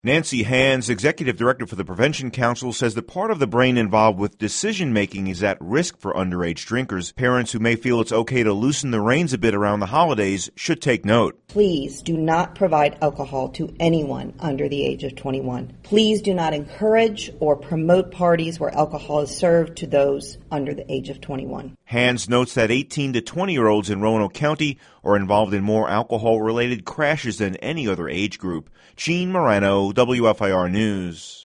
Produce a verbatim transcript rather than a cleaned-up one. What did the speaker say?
Nancy Hands, Executive Director for the Prevention Council, says that part of the brain involved with decision-making is at risk for underage drinkers. Parents who may feel it's okay to loosen the reins a bit around the holidays should take note. Please do not provide alcohol to anyone under the age of twenty-one. Please do not encourage or promote parties where alcohol is served to those under the age of twenty-one. Hands notes that eighteen to twenty-year-olds in Roanoke County are involved in more alcohol-related crashes than any other age group. Gene Morano, W F I R News.